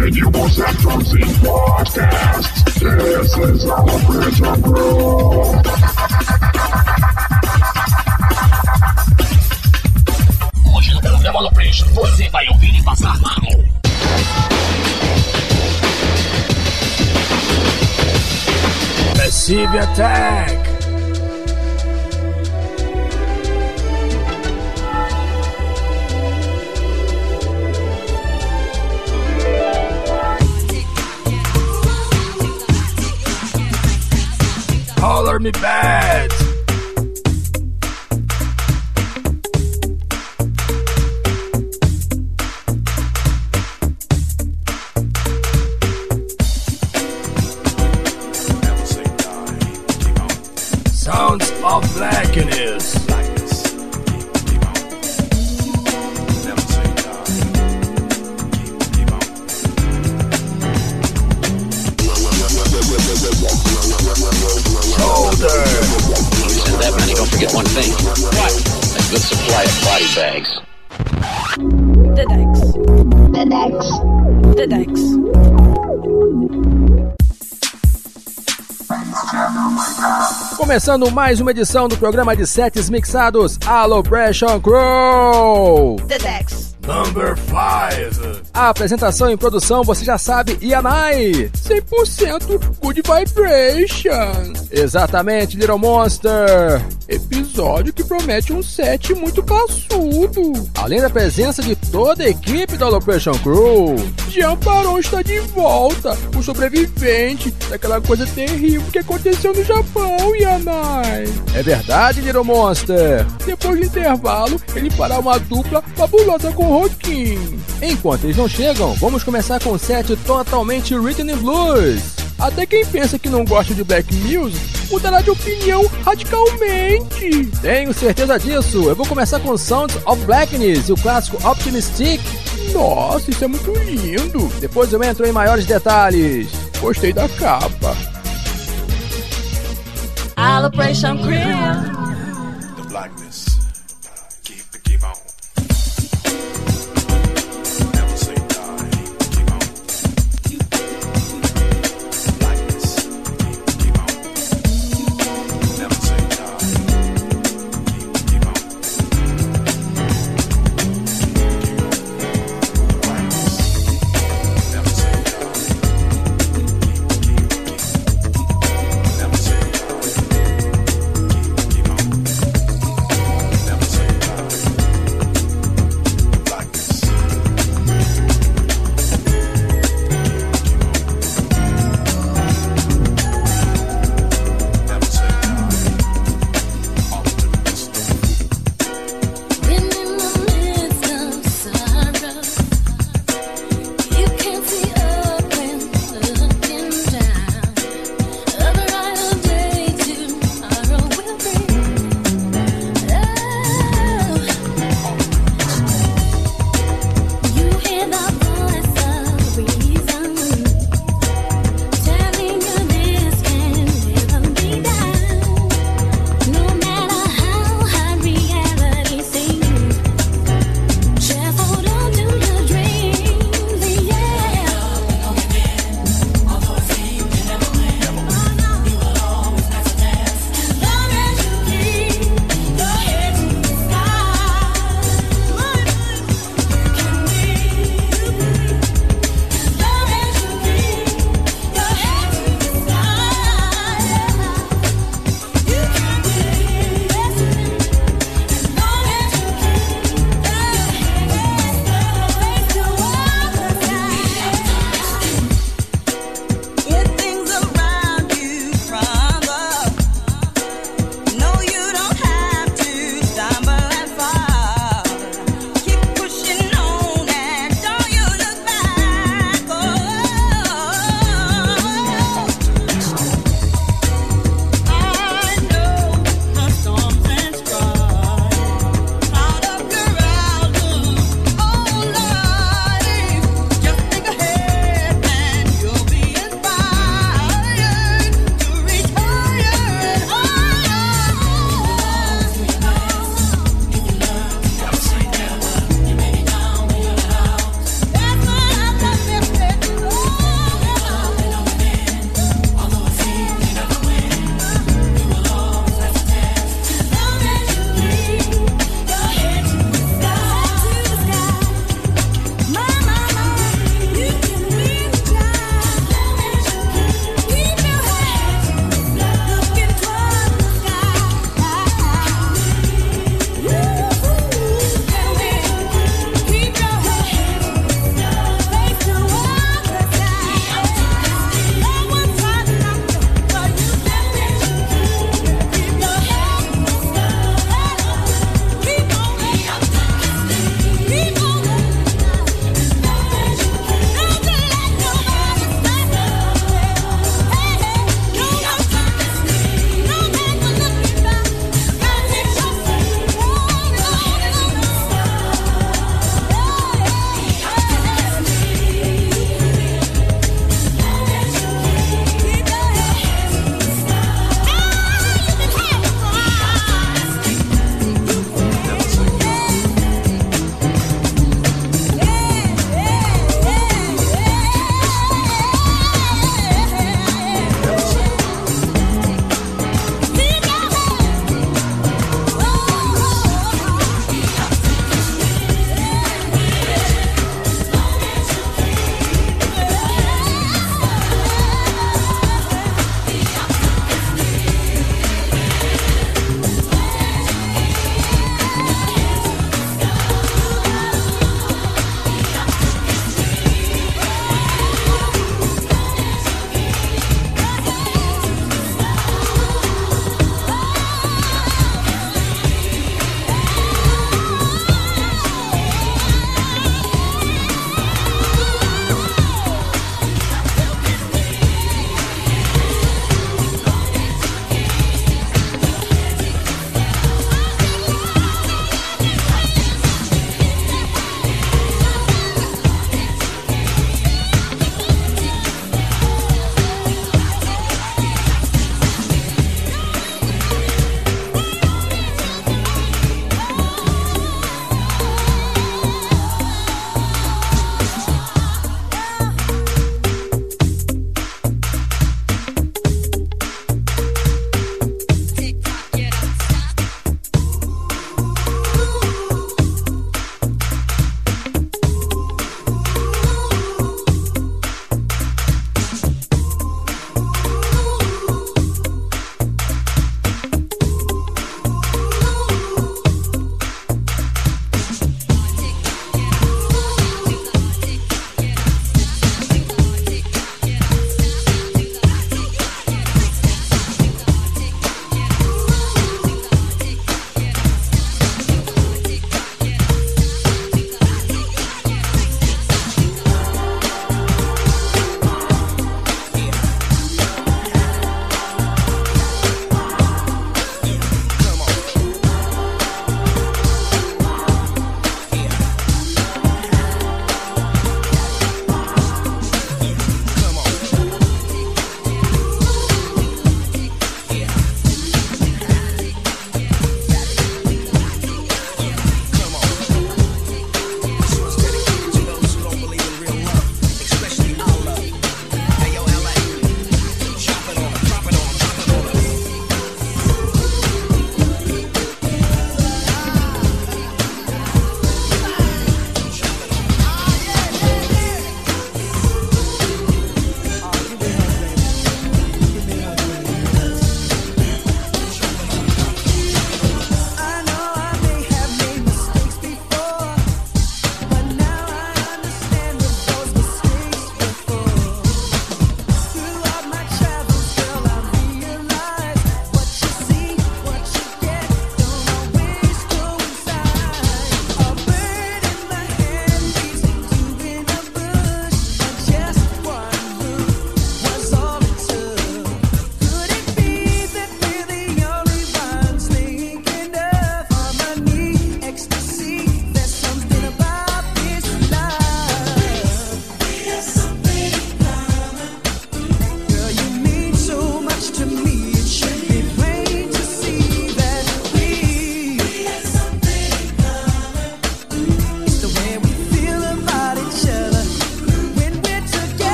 and you will set from Z Podcast. This is Celebration Crew. Hoje no programa Celebration você vai ouvir e passar mal. Massive Attack. Holler me bad. Sounds of Blackness. Don't forget one thing. What? A good supply of body bags. The Dex. Começando mais uma edição do programa de sets mixados Celebration Crew. The Dex. Number 5. A apresentação e produção você já sabe, Yanai. 100% Good Vibration. Exatamente, Little Monster. Episódio que promete um set muito classudo. Além da presença de toda a equipe da Celebration Crew. Jean Baron está de volta, o sobrevivente daquela coisa terrível que aconteceu no Japão, Yanai. É verdade, Little Monster. Depois do intervalo, ele fará uma dupla fabulosa com o Rockin. Enquanto eles não chegam, vamos começar com um set totalmente Rhythm and Blues. Até quem pensa que não gosta de Black Music mudará de opinião radicalmente. Tenho certeza disso. Eu vou começar com Sounds of Blackness e o clássico Optimistic. Nossa, isso é muito lindo. Depois eu entro em maiores detalhes. Gostei da capa. Celebration Crew. The blackness. Keep on. Never say die. Keep on. Blackness. Keep on. Never say die. Keep on. Blackness. Never say die. Never say die. Keep on.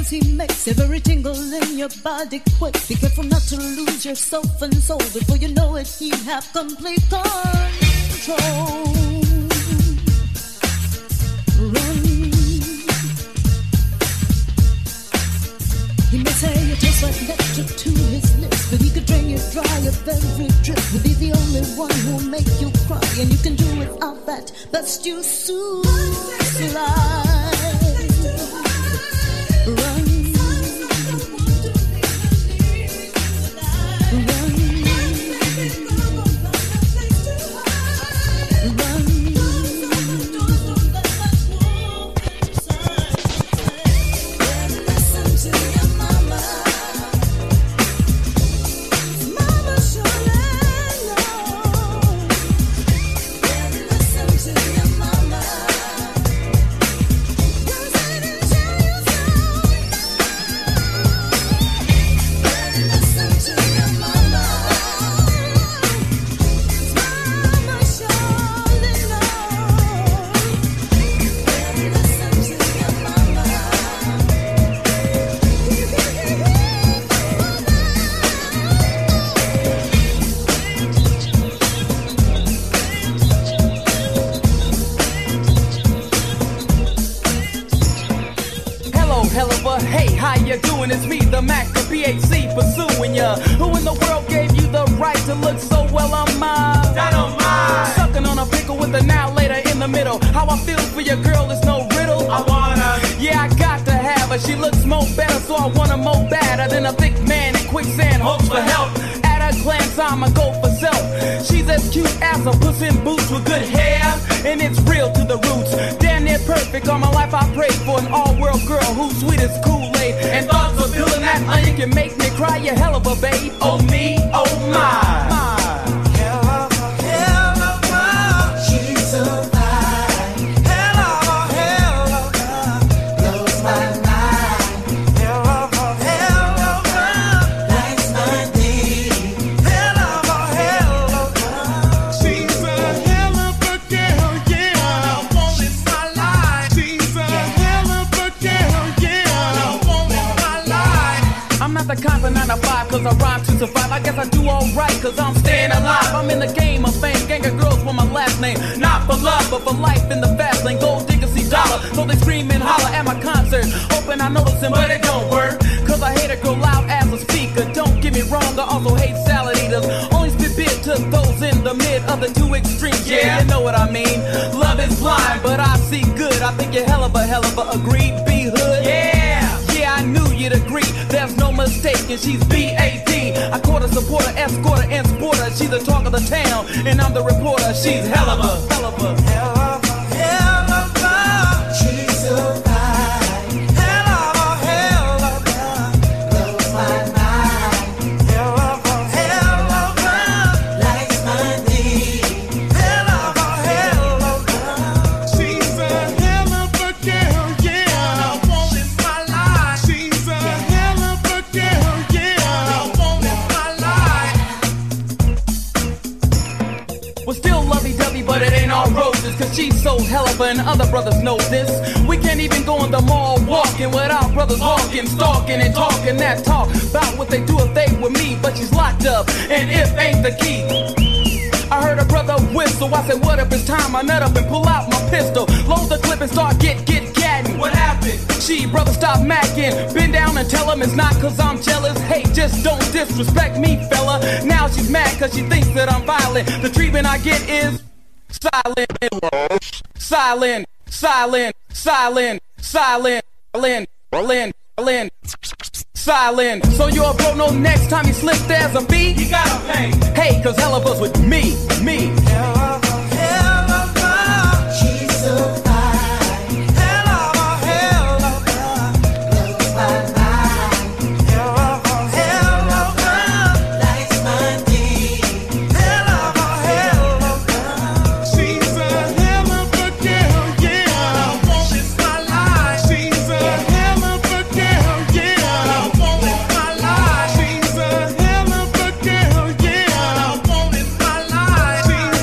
moves he makes, every tingle in your body quake. Be careful not to lose yourself and soul. Before you know it, you have complete control. Run. He may say you taste like nectar to his lips, but he could drain you dry of every drip. He'll be the only one who'll make you cry, and you can do without that. Best you slide. Run. It's me, the Mac, the PHC, pursuing ya. Who in the world gave you the right to look so well on mine? Dynamite. Sucking on a pickle with a now later in the middle. How I feel for your girl is no riddle. I wanna. Yeah, I got to have her. She looks more better, so I want her more badder than a thick man in quicksand. Hopes for help. At a glance, I'ma go for self. She's as cute as a puss in boots with good hair, and it's real to the roots. Damn near perfect. All my life I prayed for an all-world girl who's sweet as Kool-Aid. And thoughts of feeling that onion can make me cry. You hell of a babe. Oh me, oh my. Hell of a, she's so fine. Hell of a, blows my mind. Hell of a, lights my day. Hell of a, she's a hell of a girl, yeah. I want it my life. She's a hell of a girl, yeah. I want it my life. I'm not the kind for 9 to 5 cause I rhyme to survive. I guess I do alright cause I'm staying alive. I'm in the game of fame, gang of girls with my last name. Not for love but for life in the fast lane. Gold diggers see dollar, so they scream and holler at my concert. Hoping I notice them but it don't work, cause I hate a girl loud as a speaker. Don't get me wrong, I also hate salad eaters. Only spit beer to those in the mid of the two extremes. Yeah, you know what I mean. Love is blind but I see good. I think you're hell of a agreed B-hood. Yeah, I knew you'd agree. There's no mistake, and she's B.A.D. I caught a supporter, escorter, and sporter. She's the talk of the town, and I'm the reporter. She's hell of a, She's so fine. Hell of a, blows my mind. Hell of a, lights my day. Hell of a, she's a hell of a girl, yeah. I want it my life. She's a hell of a girl, yeah. I want it my life. We're still lovey-dovey, but it ain't all roses, cause she's so hell of a, and other brothers know this. We can't even go in the mall walking without brothers walking, stalking and talking that talk about what they do if they were me. But she's locked up, and if ain't the key. I heard a brother whistle, I said what if it's time I nut up and pull out my pistol. Load the clip and start gatting. What happened? She, brother, stop macking. Bend down and tell him it's not cause I'm jealous. Hey, just don't disrespect me, fella. Now she's mad cause she thinks that I'm violent. The treatment I get is silent. So you're a bro, no next time you slip there's a fee. You gotta pay. Hey, cause hell of us with me. Hell of a, she's so fine. Hell of a, blows my mind. Hell of a, lights my day. Hell of a, she's a hell of a girl, yeah. I want it my life. She's a hell of a girl, yeah. I want it my life. She's a hell of a girl, yeah. I want it my life. She's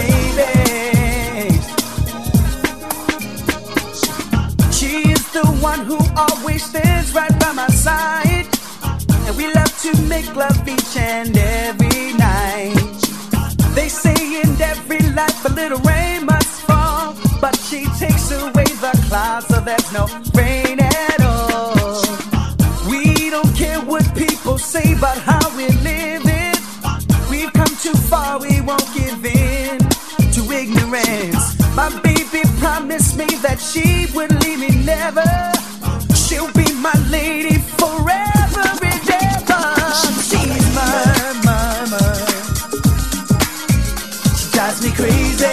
baby. She is the one who always stands right by my side, and we love to make love each and every night. They say in every life a little rain must fall, but she takes away the clouds so there's no rain at all. We don't care what people say about how we're living. We've come too far, we won't give in to ignorance. My baby promised me that she would leave me never. She'll be my lady forever and ever. She's my. She drives me crazy.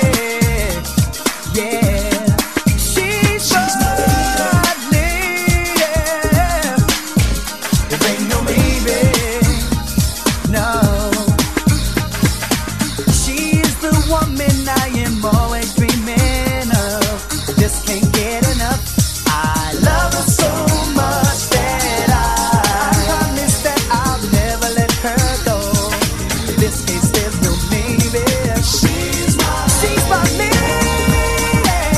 Yeah. She's my lady. There ain't no maybe. No. She's the woman I am always dreaming of. Just can't get enough. I love her so much that I promise that I'll never let her go. In this case, there's no maybe. She's my lady.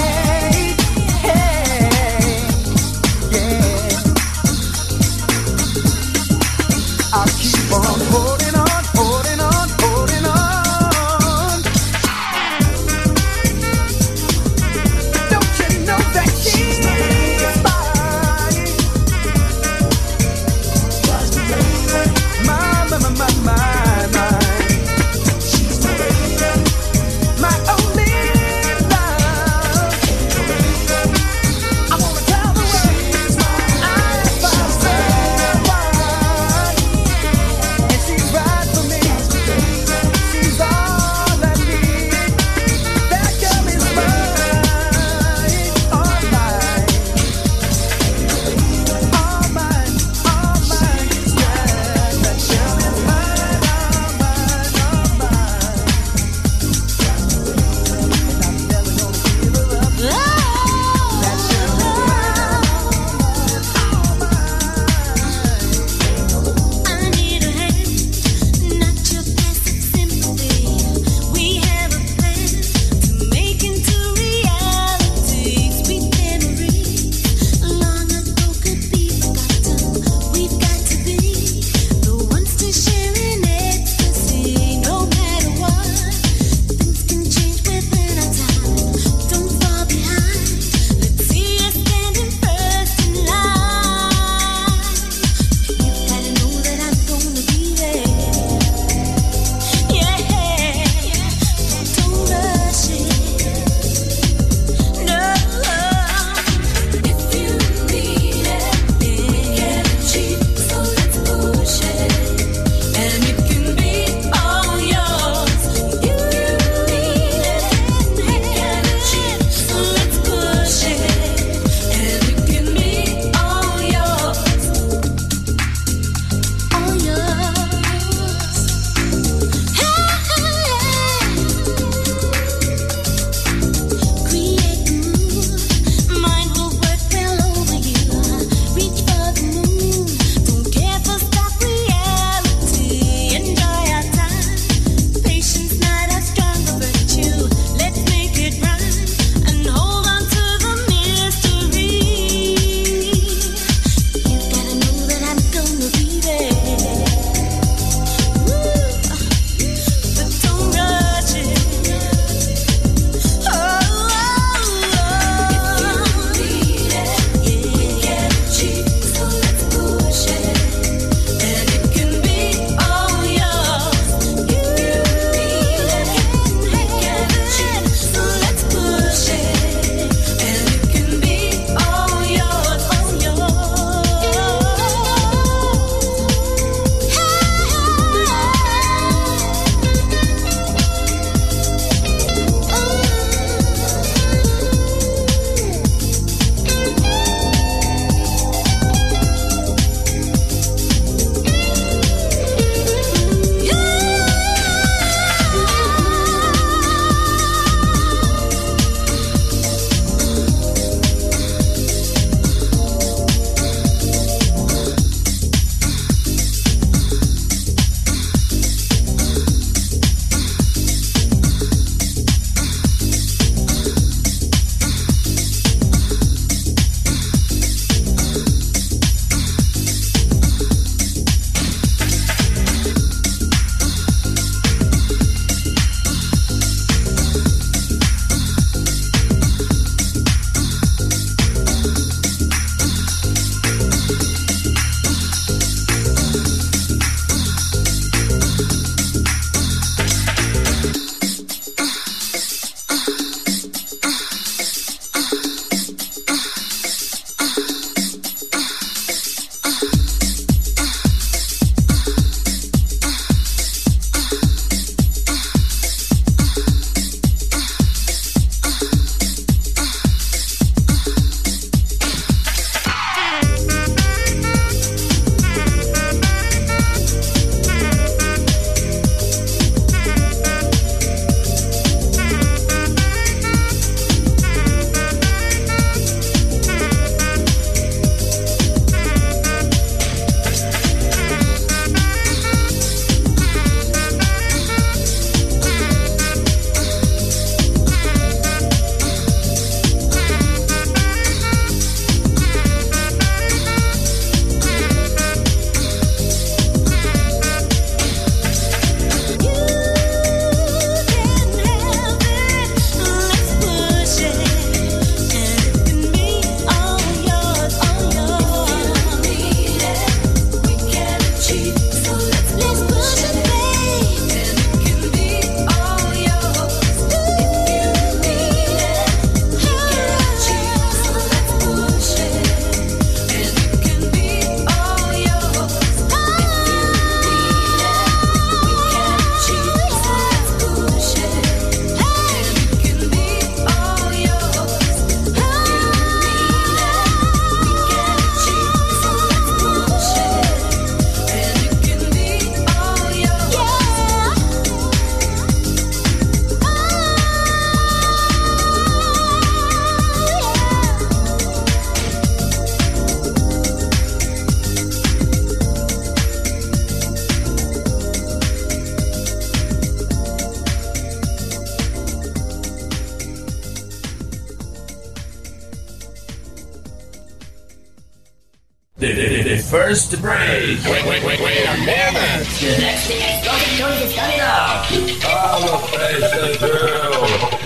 The first break. Wait a minute. The next thing is Golden Jones is coming up. Alopecia Crew.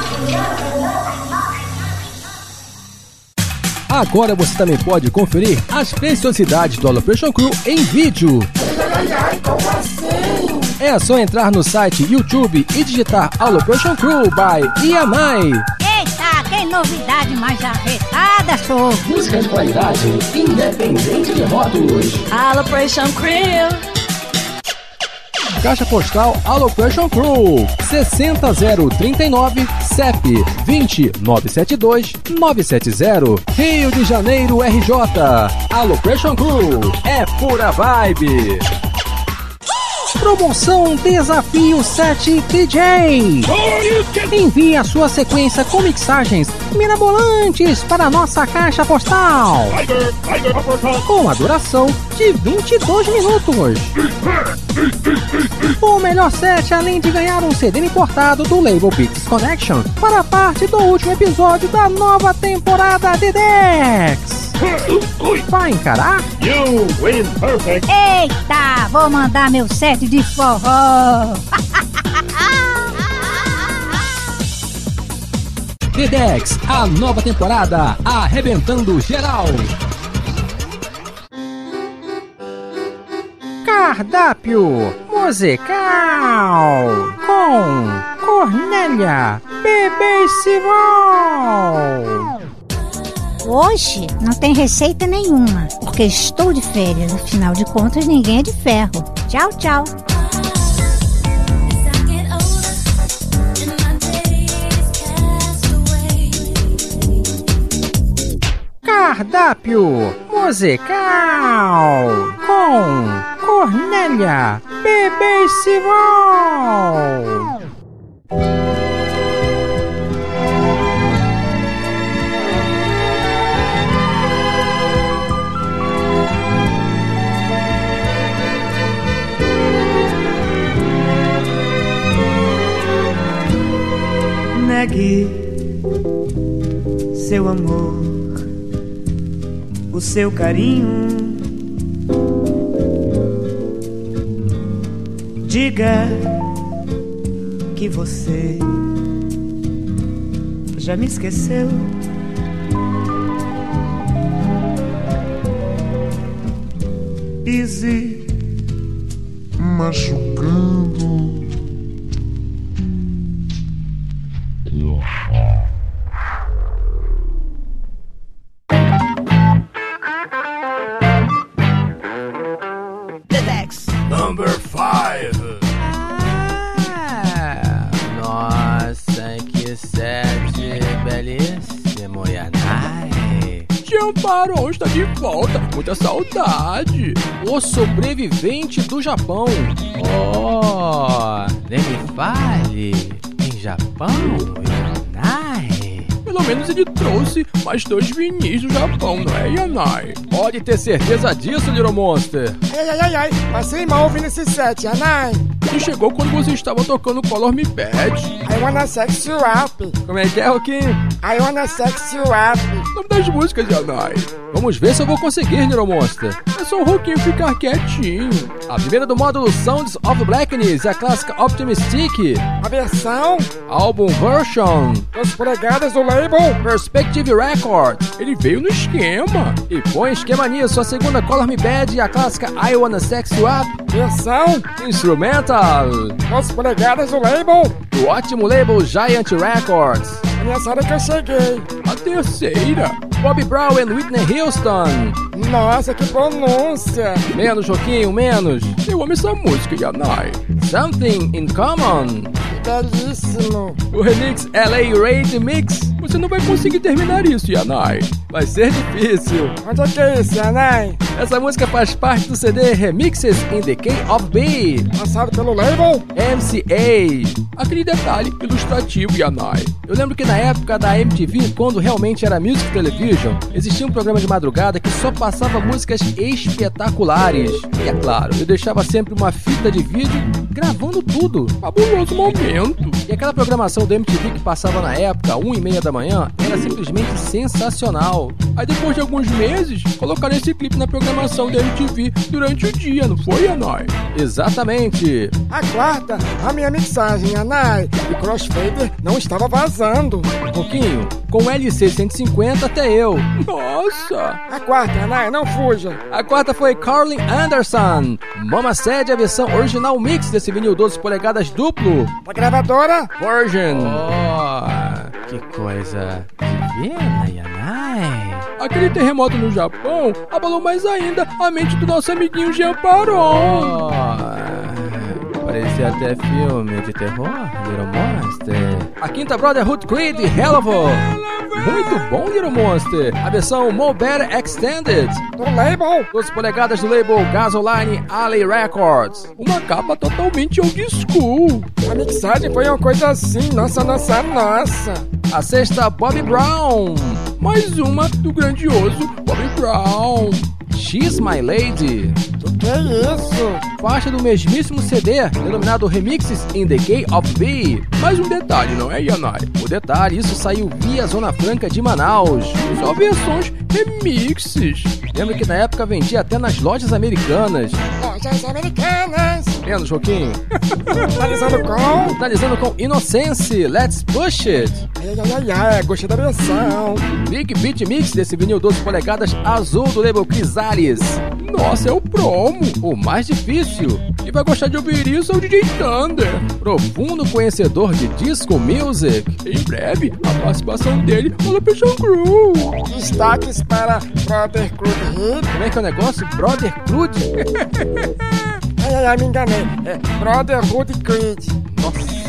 Agora você também pode conferir as preciosidades do Alopecia Crew em vídeo. Como assim? É só entrar no site YouTube e digitar Alopecia Crew by Ianai. Eita, que novidade mais arretada, sou! Música de qualidade, independente de rótulos. Alopecia Crew. Caixa postal Alopecia Crew 60039 CEP 20972 970 Rio de Janeiro RJ. Alopecia Crew é pura vibe. Promoção Desafio 7 DJ. Envie a sua sequência com mixagens mirabolantes para a nossa caixa postal com a duração de 22 minutos. O melhor set, além de ganhar um CD importado do label Beats Connection para parte do último episódio da nova temporada de Dex. Vai encarar? You win perfect. Eita, vou mandar meu set de forró. The Dex, a nova temporada arrebentando geral. Cardápio musical com Cornélia Bebê Simão. Hoje não tem receita nenhuma, porque estou de férias. Afinal de contas, ninguém é de ferro. Tchau, tchau. Cardápio musical com Cornélia Bebê Simão. Negue seu amor, o seu carinho. Diga que você já me esqueceu. Easy machucando. Number 5. Nossa, que set belíssimo, Yanai. Tião Barão está de volta, muita saudade. O sobrevivente do Japão. Oh, nem me fale. Em Japão, Yanai. Pelo menos ele trouxe mais 2 vinis do Japão, não é, Yanai? Pode ter certeza disso, Little Monster. Ai, passei mal ouvindo esse set, Yanai. Ele chegou quando você estava tocando Color Me Bad. I wanna sex you up. Como é que é, Roquinho? I wanna sex you up. Nome das músicas, Yanai. Vamos ver se eu vou conseguir, Little Monster. É só o Roquinho ficar quietinho. A primeira do módulo Sounds of Blackness é a clássica Optimistic. A versão? Álbum Version. 2 polegadas do label Perspective Records. Ele veio no esquema. E põe esquema nisso. A segunda Color Me Bad e a clássica I Wanna Sex You Up. Versão? Instrumental. 2 polegadas do label do ótimo label Giant Records. É nessa hora que eu cheguei. A terceira, Bobby Brown e Whitney Houston. Nossa, que pronúncia. Menos, Joquinho, menos. Eu amo essa música, Yanai. Something in Common. Belíssimo. O remix LA Raid Mix. Você não vai conseguir terminar isso, Yanai. Vai ser difícil. Onde é que é isso, Yanai? Essa música faz parte do CD Remixes in the K of B. Lançado pelo label MCA. Aquele detalhe ilustrativo, Yanai. Eu lembro que na época da MTV, quando realmente era Music Television, existia um programa de madrugada que só passava músicas espetaculares. E é claro, eu deixava sempre uma fita de vídeo gravando tudo. Fabuloso momento. E aquela programação da MTV que passava na época, 1h30 da manhã, era simplesmente sensacional. Aí depois de alguns meses, colocaram esse clipe na programação da MTV durante o dia, não foi, Yanai? Exatamente. A quarta, a minha mixagem, Yanai, e crossfader não estava vazando. Pouquinho, com LC 150 até eu. Nossa! A quarta, Yanai, não fuja. A quarta foi Carlin Anderson. Mama Said, a versão original mix desse vinil 12 polegadas duplo. A gravadora? Virgin. Oh, que coisa divina, Yanai. Aquele terremoto no Japão abalou mais ainda a mente do nosso amiguinho Jean Paron. Oh, parecia até filme de terror, Little Monster. A quinta Brotherhood Creed, Helluva. Muito bom, Little Monster. A versão Mo Better Extended. Do label? 12 polegadas do label Gasoline Alley Records. Uma capa totalmente old school. A mixagem foi uma coisa assim, nossa. A sexta, Bobby Brown. Mais uma do grandioso Bobby Brown. She's My Lady. O que é isso? Faixa do mesmíssimo CD, denominado Remixes in the Key of B. Mais um detalhe, não é, Yanai? O detalhe, isso saiu via Zona Franca de Manaus. Só versões remixes. Lembra que na época vendia até nas lojas americanas. Lojas americanas. Lembra, Joaquim? Finalizando com Innocence, Let's Push It. Ai, gostei da versão. Big Beat Mix desse vinil 12 polegadas azul do label Chrysalis. Nossa, é o promo, o mais difícil. E vai gostar de ouvir isso é o DJ Thunder, profundo conhecedor de disco music. Em breve, a participação dele no Operation Crew. Destaques para Brother Crude. Como é que é o negócio? Brother Crude? Ai, me enganei. É Brotherhood Creed. Nossa.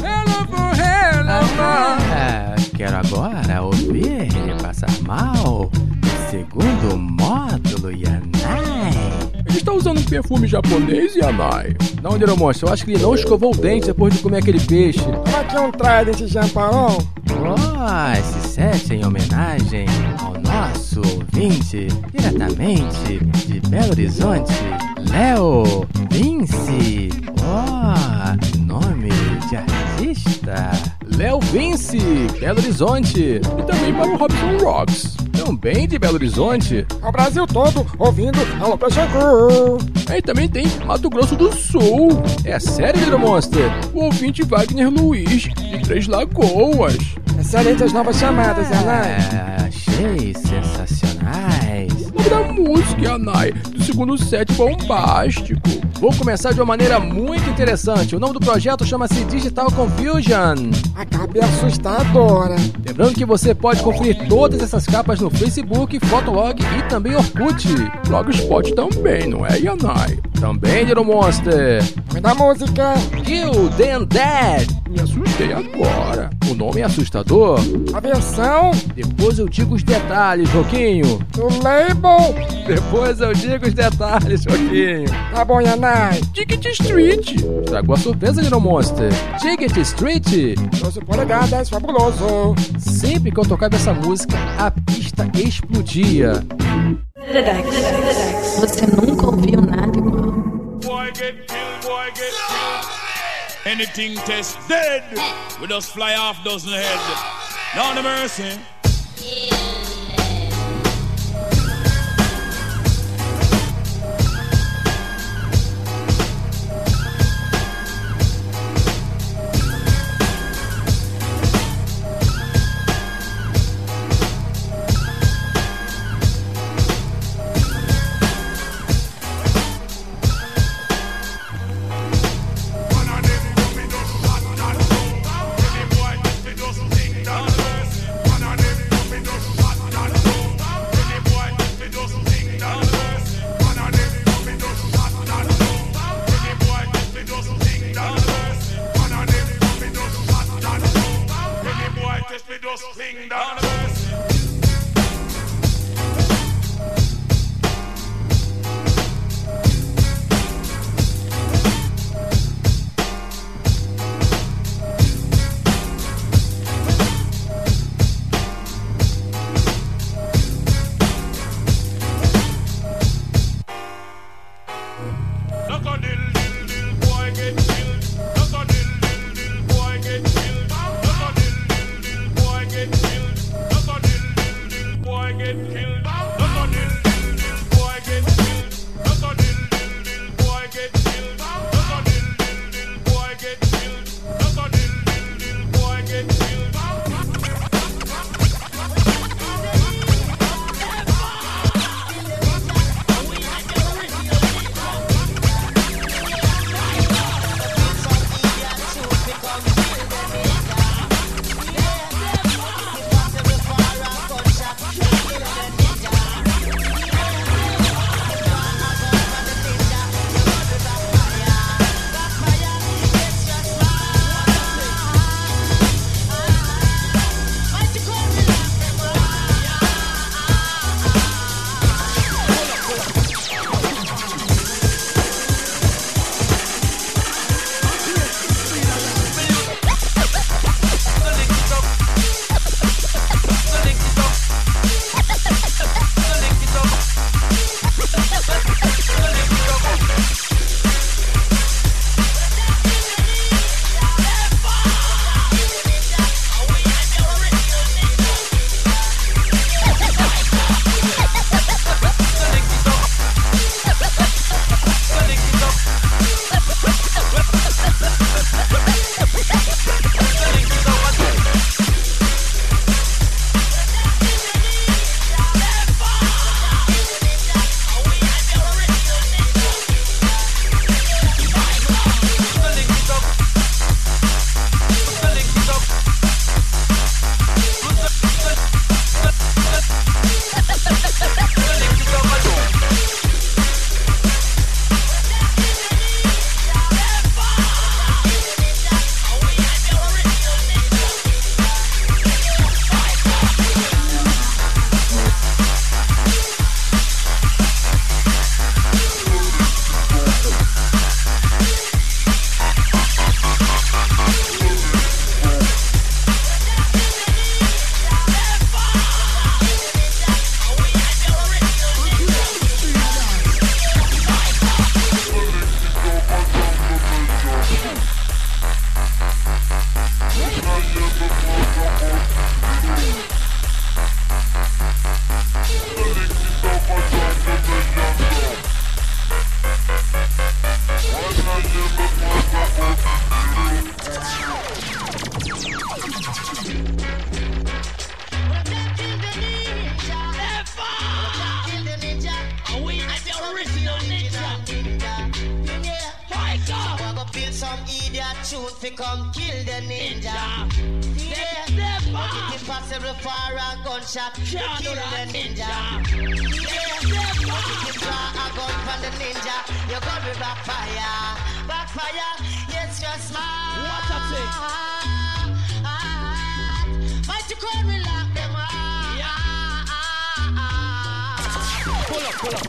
Quero agora ouvir ele passar mal. Segundo módulo, Yanai. Ele está usando um perfume japonês, Yanai? Não, Little Monster, eu acho que ele não escovou o dente depois de comer aquele peixe. Toma aqui um Trident de Jean Paron. Oh, esse set em homenagem ao nosso ouvinte, diretamente de Belo Horizonte, Léo Vince. Oh, nome de artista. Léo Vince, Belo Horizonte. E também para o Robson Rocks, também de Belo Horizonte. Ao Brasil todo, ouvindo a Operation Crew. E também tem Mato Grosso do Sul. É sério, Little Monster? O ouvinte Wagner Luiz, de Três Lagoas. Excelente as novas chamadas, Yanai. Achei sensacionais. O nome da música, Yanai, do segundo set bombástico. Vou começar de uma maneira muito interessante. O nome do projeto chama-se Digital Confusion. A capa é assustadora. Lembrando que você pode conferir todas essas capas no Facebook, Fotolog e também Orkut. Blogspot também, não é, Yanai? Também, Little Monster. Nome da música? Kill Them Dead. Me assustei agora. O nome é assustador. A versão? Depois eu digo os detalhes, Joquinho. Do label? Depois eu digo os detalhes, Joquinho. Tá bom, Yanai. Ticket Street. Estragou a surpresa, Little Monster. Ticket Street. 12 polegadas, fabuloso. Sempre que eu tocava essa música, a pista explodia. Você nunca ouviu nada igual. Boy get killed, boy get killed. Anything test dead. We just fly off dozen head. Down the mercy. shoot fi come kill the ninja. Yeah, but it impossible for a gunshot to kill the ninja. Yeah, but if you draw a gun from the ninja, you're gonna backfire. Backfire, yes, just smart. What a thing. But you can't relax them. Pull up, pull up.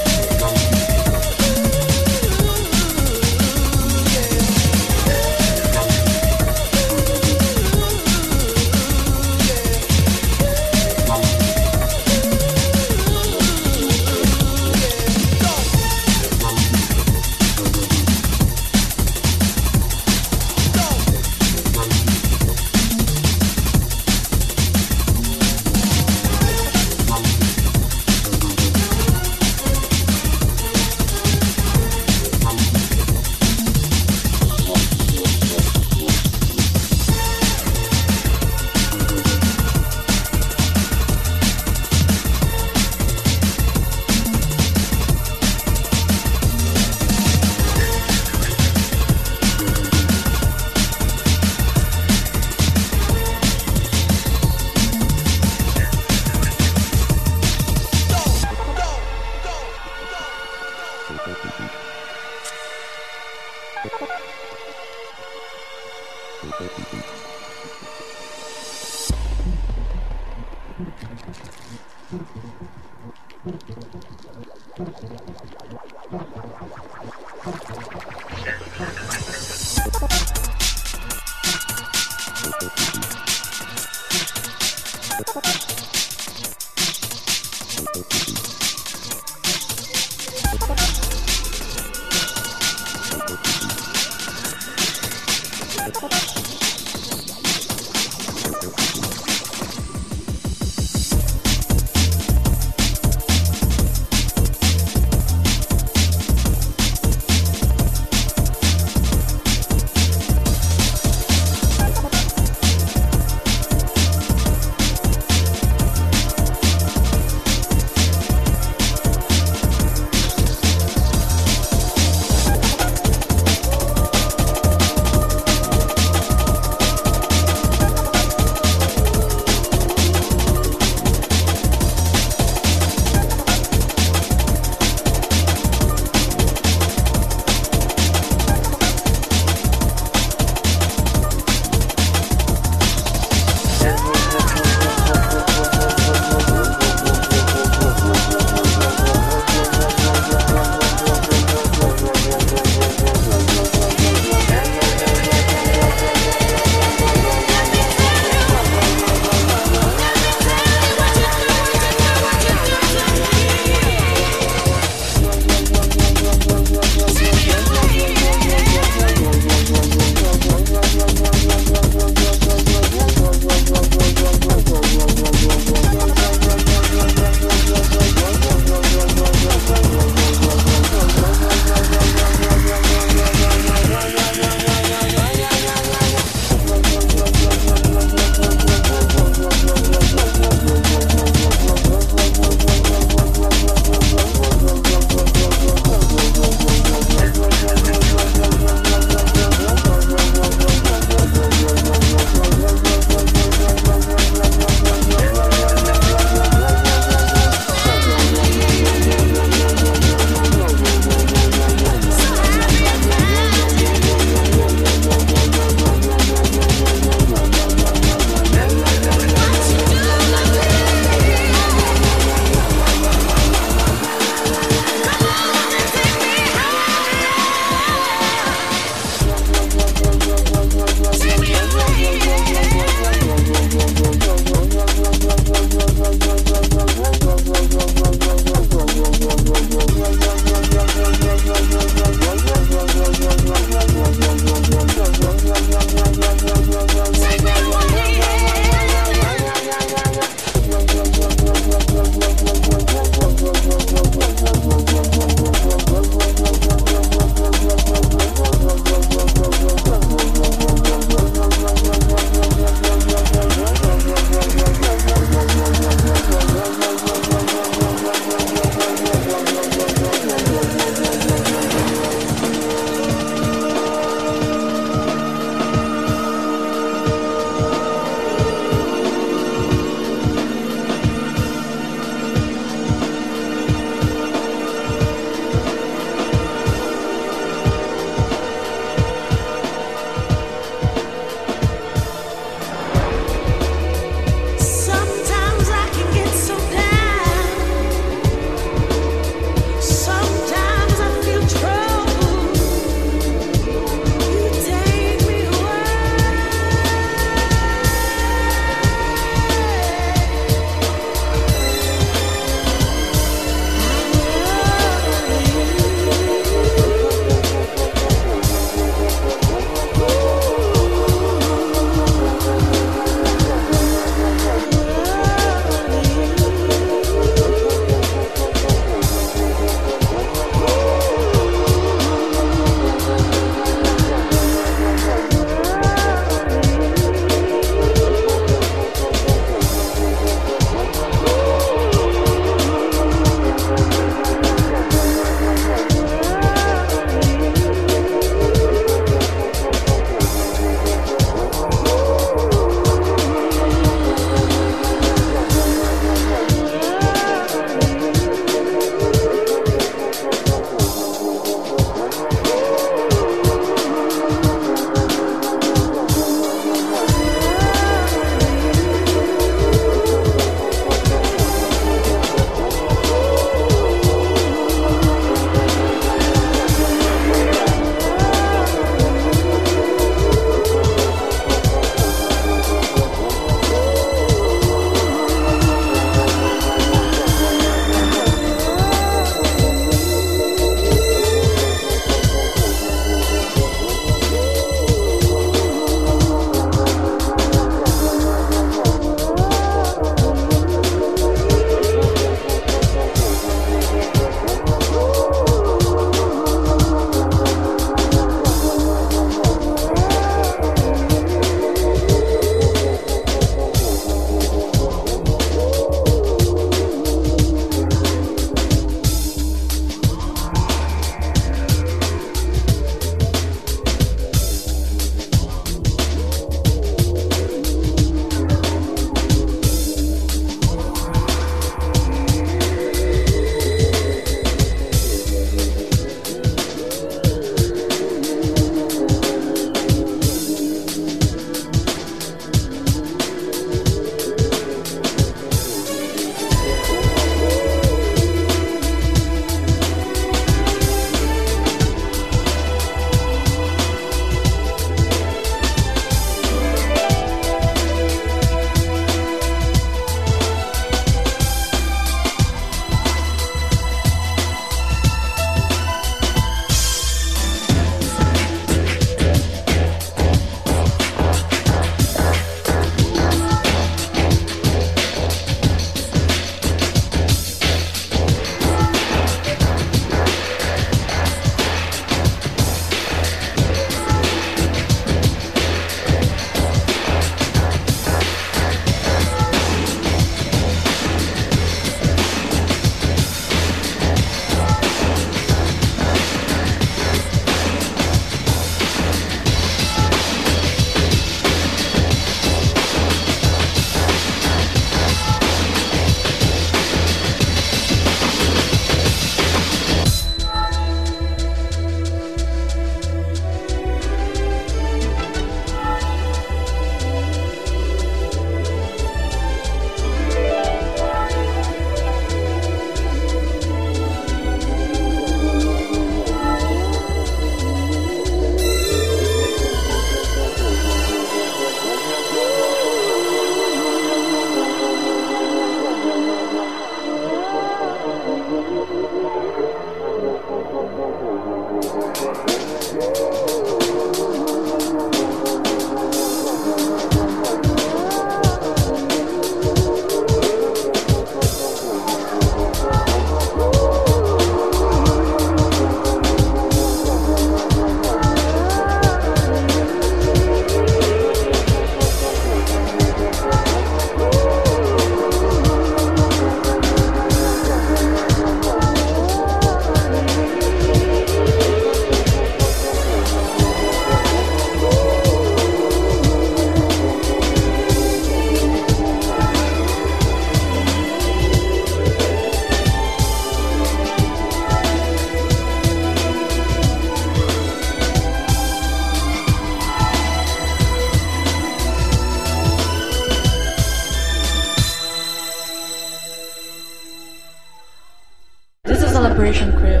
Celebration Crew.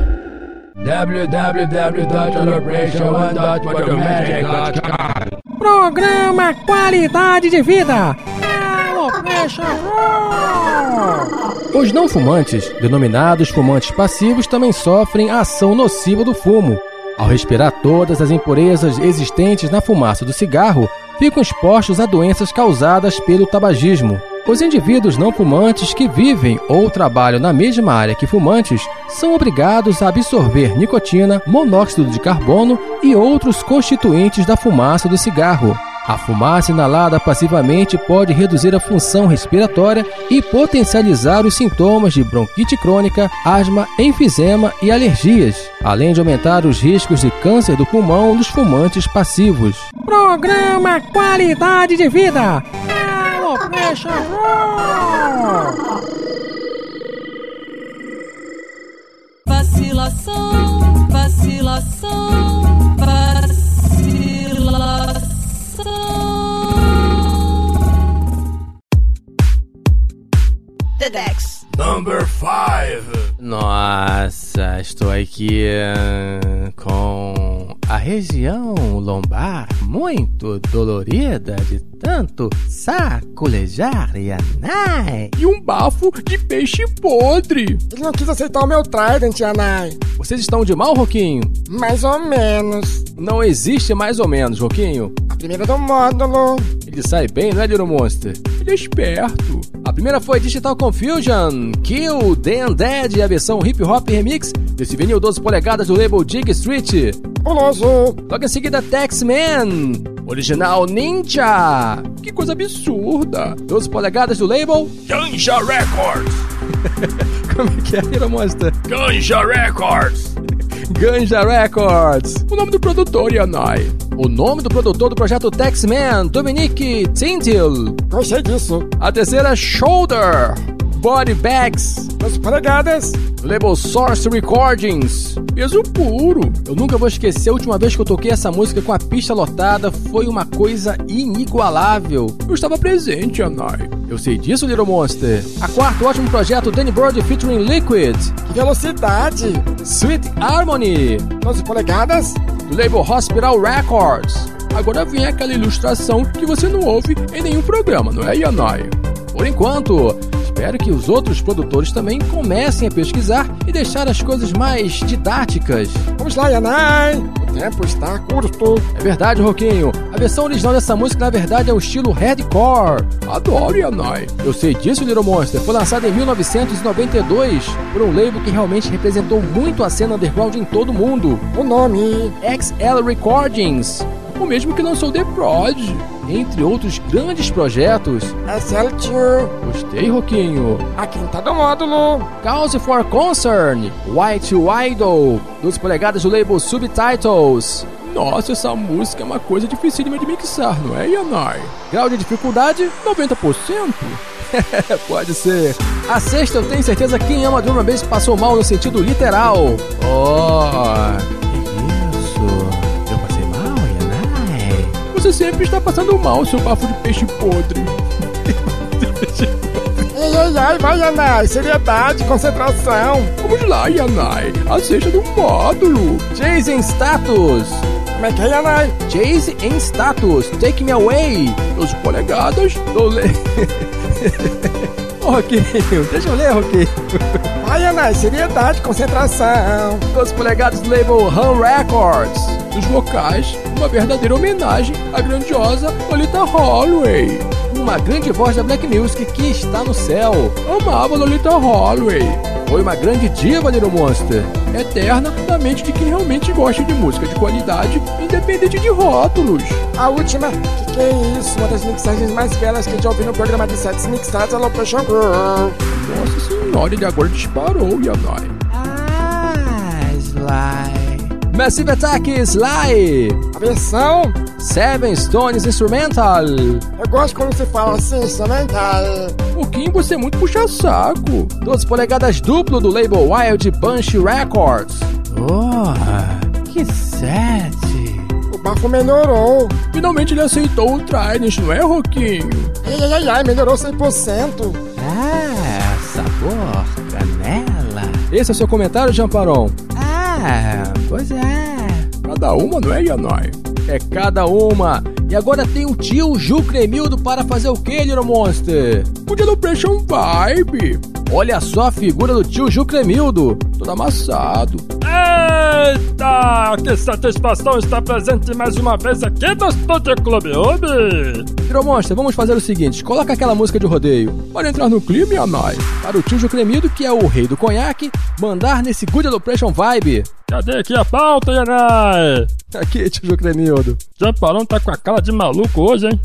www.celebrationone.com. Programa Qualidade de Vida. Celebration Crew. Os não fumantes, denominados fumantes passivos, também sofrem a ação nociva do fumo. Ao respirar todas as impurezas existentes na fumaça do cigarro, ficam expostos a doenças causadas pelo tabagismo. Os indivíduos não fumantes que vivem ou trabalham na mesma área que fumantes são obrigados a absorver nicotina, monóxido de carbono e outros constituintes da fumaça do cigarro. A fumaça inalada passivamente pode reduzir a função respiratória e potencializar os sintomas de bronquite crônica, asma, enfisema e alergias, além de aumentar os riscos de câncer do pulmão dos fumantes passivos. Programa Qualidade de Vida. Celebration Crew. Vacilação, vacilação, vacilação. The Dex. Number 5. Nossa, estou aqui com a região lombar muito dolorida de tanto sacolejar e anai. E um bafo de peixe podre. Ele não quis aceitar o meu Trident, Anai. Vocês estão de mal, Roquinho? Mais ou menos. Não existe mais ou menos, Roquinho. A primeira do módulo. Ele sai bem, não é, Little Monster? Ele é esperto. A primeira foi Digital Confusion, Kill the Undead, a versão hip hop remix desse vinil 12 polegadas do label Dig Street. Poloso. Logo em seguida, Taxman, original Ninja. Que coisa absurda. 12 polegadas do label Ganja Records. Como é que é, Little Monster? Ganja Records. Ganja Records. O nome do produtor, Yanai. O nome do produtor do projeto Taxman, Dominic Tintil. Gostei disso. A terceira, Shoulder, Body Bags. 12 polegadas. Label Source Recordings. Peso puro. Eu nunca vou esquecer a última vez que eu toquei essa música com a pista lotada. Foi uma coisa inigualável. Eu estava presente, Yanai. Eu sei disso, Little Monster. A quarta, o ótimo projeto Danny Bird featuring Liquid. Que velocidade. Sweet Harmony. 12 polegadas. Do label Hospital Records. Agora vem aquela ilustração que você não ouve em nenhum programa, não é, Yanai? Por enquanto, espero que os outros produtores também comecem a pesquisar e deixar as coisas mais didáticas. Vamos lá, Yanai! O tempo está curto. É verdade, Roquinho. A versão original dessa música, na verdade, é o estilo hardcore. Adoro, Yanai. Eu sei disso, Little Monster. Foi lançado em 1992 por um label que realmente representou muito a cena underground em todo o mundo. O nome? XL Recordings. O mesmo que lançou The Prod. Entre outros grandes projetos. SL2. Gostei, Roquinho. A quinta do módulo. Cause for Concern, White Idol, 12 polegadas do label Subtitles. Nossa, essa música é uma coisa dificílima de mixar, não é, Yanai? Grau de dificuldade? 90%? Pode ser. A sexta, eu tenho certeza que quem ama drum and bass passou mal no sentido literal. Você sempre está passando mal, seu bafo de peixe podre. Ai, vai, Yanai. Seriedade, concentração. Vamos lá, Yanai. A sexta do módulo. Chase in Status. Como é que é, Yanai? Chase in Status. Take Me Away. 12 polegadas. Roquinho, deixa eu ler, Roquinho. Vai, Yanai. Seriedade, concentração. 12 polegadas do label Hum Records. Os vocais, uma verdadeira homenagem à grandiosa Lolita Holloway. Uma grande voz da Black Music que está no céu. Amava Lolita Holloway. Foi uma grande diva, Little Monster. Eterna na mente de quem realmente gosta de música de qualidade, independente de rótulos. A última, que é isso? Uma das mixagens mais belas que eu já ouvi no programa de sets mixados, a Celebration Crew. Nossa senhora, ele agora disparou, Yanai. Sly. Massive Attack Sly. A versão Seven Stones Instrumental. Eu gosto quando você fala assim, instrumental. O Kim, você é muito puxa-saco. 12 polegadas duplo do label Wild Bunch Records. Que set. O bafo melhorou. Finalmente ele aceitou o Trident, não é, Roquinho? Ai, melhorou 100%. Sabor canela. Esse é o seu comentário, Jamparon? Pois é. Cada uma, não é, Yanai? É cada uma. E agora tem o tio Ju Cremildo para fazer o que, Little Monster? O Good Operation Vibe. Olha só a figura do tio Ju Cremildo, todo amassado. Eita, que satisfação estar presente mais uma vez aqui no Estúdio Clube Hub. Little Monster, vamos fazer o seguinte, coloca aquela música de rodeio. Para entrar no clima, Yanai. Para o tio Ju Cremildo, que é o rei do conhaque, mandar nesse Good Operation Vibe. Cadê aqui a pauta, Yanai? Aqui, tio Ju Cremildo. Jamparon tá com a cara de maluco hoje, hein?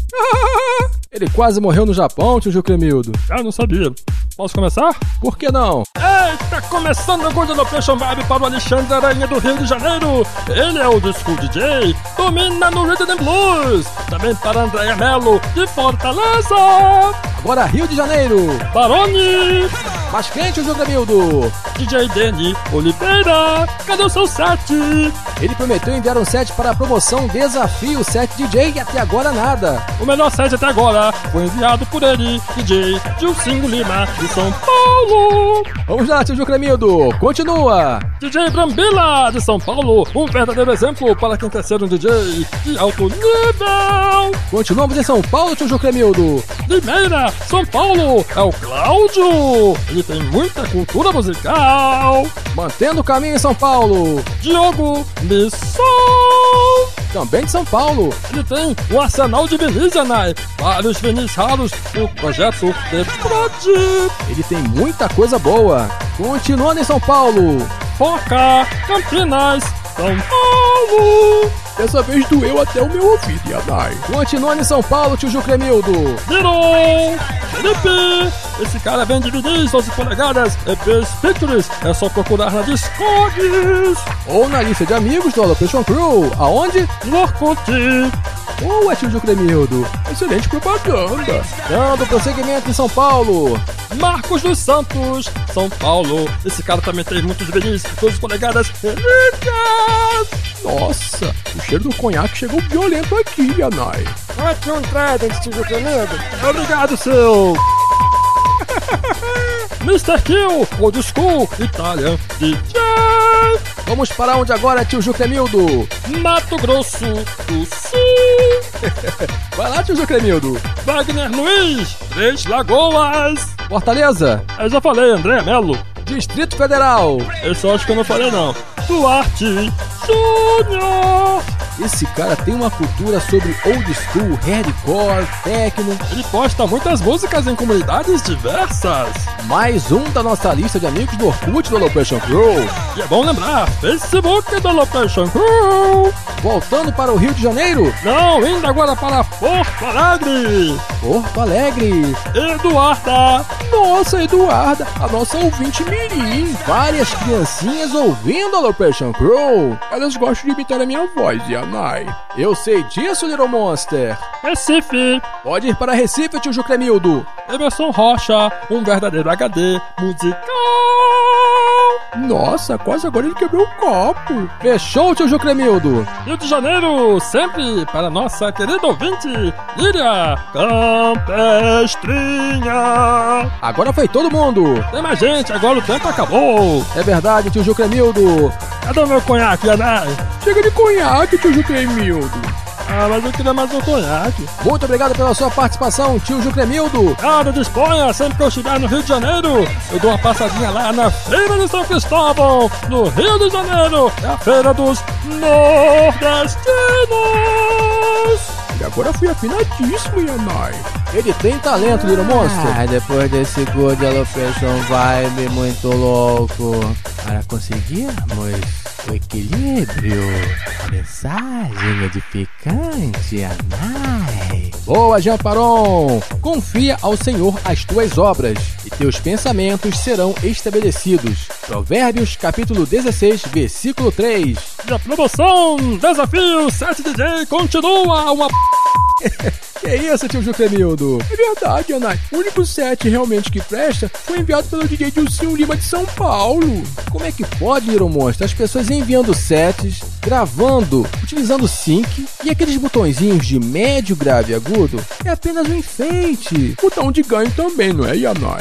Ele quase morreu no Japão, tio Ju Cremildo. Eu não sabia. Posso começar? Por que não? Eita, começando o Good Operation Vibe para o Alexandre Aranha do Rio de Janeiro. Ele é o Disco DJ, domina no Rhythm and Blues. Também para Andréia Mello, de Fortaleza. Agora Rio de Janeiro. Barone. Mais quente, o Ju Cremildo. DJ Deni Oliveira, cadê o seu set? Ele prometeu enviar um set para a promoção Desafio Set DJ e até agora nada. O melhor set até agora foi enviado por ele, DJ Gilcinho Lima, de São Paulo. Vamos lá, tio Ju Cremildo, continua. DJ Brambila, de São Paulo, um verdadeiro exemplo para quem quer ser um DJ de alto nível. Continuamos em São Paulo, tio Ju Cremildo. Limeira, São Paulo, é o Cláudio. Ele tem muita cultura musical. Mantendo o caminho em São Paulo. Diogo Missão, também de São Paulo. Ele tem um arsenal de vinis, Yanai. Vários vinis raros. O projeto Detroit. Ele tem muita coisa boa. Continuando em São Paulo. Foca, Campinas, São Paulo. Dessa vez doeu até o meu ouvido, Yanai. Continuando em São Paulo, tio Ju Cremildo. Virou Felipe. Esse cara vende vinis 12 polegadas, EPs Pictures. É só procurar na Discogs. Ou na lista de amigos do Alopration Crew. Aonde? No Orkut. Boa, tio Ju Cremildo. Excelente propaganda. Dando prosseguimento em São Paulo. Marcos dos Santos, São Paulo. Esse cara também tem muitos vinis 12 polegadas relíquias. Nossa, o cheiro do conhaque chegou violento aqui, Yanai. Aqui um Trident, tio Ju Cremildo. Obrigado, seu... Mr. Kill, Old School, Italian DJ. Vamos para onde agora, tio Ju Cremildo? Mato Grosso do Sul. Vai lá, tio Ju Cremildo. Wagner Luiz, Três Lagoas. Fortaleza. Eu já falei, André Melo. Distrito Federal. Esse eu acho que eu não falei, não. Duarte Júnior. Esse cara tem uma cultura sobre old school, hardcore, techno. Ele posta muitas músicas em comunidades diversas. Mais um da nossa lista de amigos do Orkut do Alopration Crew. E é bom lembrar, Facebook do Alopration Crew. Voltando para o Rio de Janeiro? Não, indo agora para Porto Alegre. Porto Alegre. Eduarda. Nossa, Eduarda, a nossa ouvinte mirim. Várias criancinhas ouvindo a Alopration Crew. Elas gostam de imitar a minha voz, Yanai. Eu sei disso, Little Monster. Recife. Pode ir para Recife, tio Ju Cremildo. Emerson Rocha, um verdadeiro HD musical. Nossa, quase agora ele quebrou o copo. Fechou, tio Ju Cremildo. Rio de Janeiro, sempre para nossa querida ouvinte, Líria Campestrinha. Agora foi todo mundo. Tem mais gente, agora o tempo acabou. É verdade, tio Ju Cremildo. Cadê o meu conhaque, Yanai? Chega de conhaque, tio Ju Cremildo. Ah, mas eu queria mais um conhaque. Muito obrigado pela sua participação, tio Ju Cremildo. Cara, disponha, sempre que eu estiver no Rio de Janeiro, eu dou uma passadinha lá na Feira de São Cristóvão, no Rio de Janeiro. É a Feira dos Nordestinos. E agora fui afinadíssimo, Yanai. Ele tem talento, Little Monster. Depois desse Good Alopration Vibe muito louco, para conseguirmos o equilíbrio, a mensagem edificante, Yanai. Boa, Jamparon! Confia ao Senhor as tuas obras, e teus pensamentos serão estabelecidos. Provérbios, capítulo 16, versículo 3. E a promoção Desafio Set DJ continua uma... Que isso, tio Ju Cremildo? É verdade, Yanai. O único set realmente que presta foi enviado pelo DJ Gilcinho Lima de São Paulo. Como é que pode, Little Monster, as pessoas enviando sets, gravando, utilizando sync e aqueles botõezinhos de médio, grave e agudo? É apenas um enfeite. Botão de ganho também, não é, Yanai?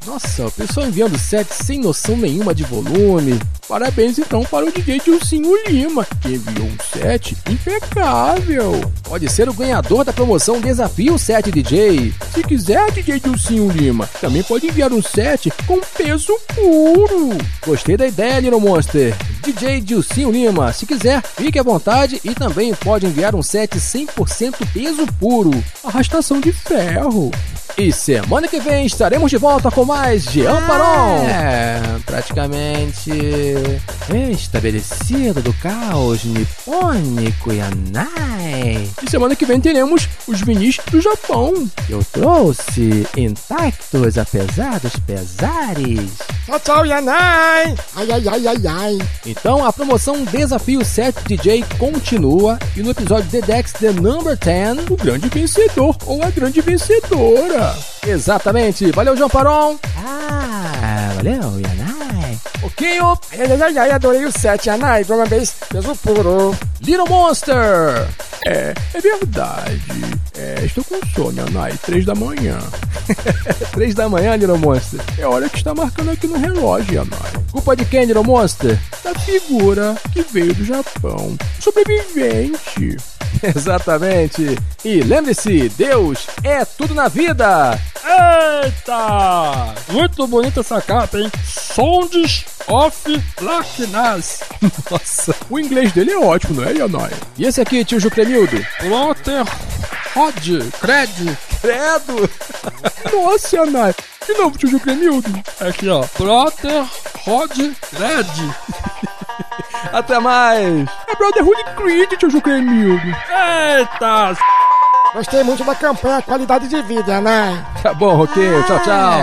Nossa, o pessoal enviando sets sem noção nenhuma de volume. Parabéns então para o DJ Dilcinho Lima, que enviou um set impecável. Pode ser o ganhador da promoção Desafio Set DJ. Se quiser, DJ Dilcinho Lima, também pode enviar um set com peso puro. Gostei da ideia, Little Monster. DJ Dilcinho Lima, se quiser, fique à vontade e também pode enviar um set 100% peso puro. Arrastação de ferro. E semana que vem estaremos de volta com mais Jean Paron. Praticamente estabelecido do caos nipônico Yanai. E semana que vem teremos os vinis do Japão. Eu trouxe intactos apesar dos pesares. Tchau, tchau, Yanai. Ai, ai, ai, ai, ai. Então a promoção Desafio Set DJ continua e no episódio The Dex The Number 10, o grande vencedor ou a grande vencedora. Exatamente. Valeu, Jean Paron. Valeu, Yanai. Ok, ai, ai, adorei o set, Yanai. De uma vez, peso puro. Little Monster. É verdade. Estou com sono, Yanai. 3 da manhã. 3 da manhã, Little Monster. É a hora que está marcando aqui no relógio, Yanai. Culpa de quem, Little Monster? Da figura que veio do Japão. Sobrevivente. Exatamente. E lembre-se, Deus é tudo na vida. Eita! Muito bonita essa capa, hein? Sounds of Blackness. Nossa, o inglês dele é ótimo, não é, Yanai? E esse aqui, tio Jucremildo? Plotter Rod Credo. Nossa, Yanai. De novo, tio Jucremildo. Aqui, ó. Plotter Rod Credo. Até mais. É Brotherhood Creed, tio Jucremildo. Eita! Gostei muito da campanha Qualidade de Vida, né? Tá bom, ok. Tchau, tchau.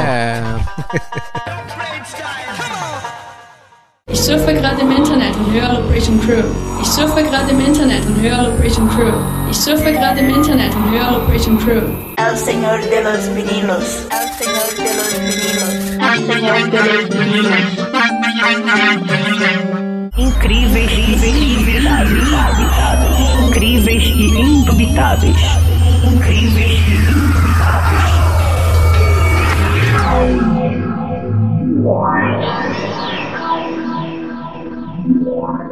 Ich surfe gerade im Internet und höre Operation Crew. Ich surfe gerade im Internet und höre Operation Crew. Ich surfe gerade im Internet und höre Operation Crew. El Señor de los Vinilos. El Señor de los Vinilos. El Señor de los Vinilos. Incríveis e indubitáveis. Incríveis e indubitáveis. Incríveis e indubitáveis.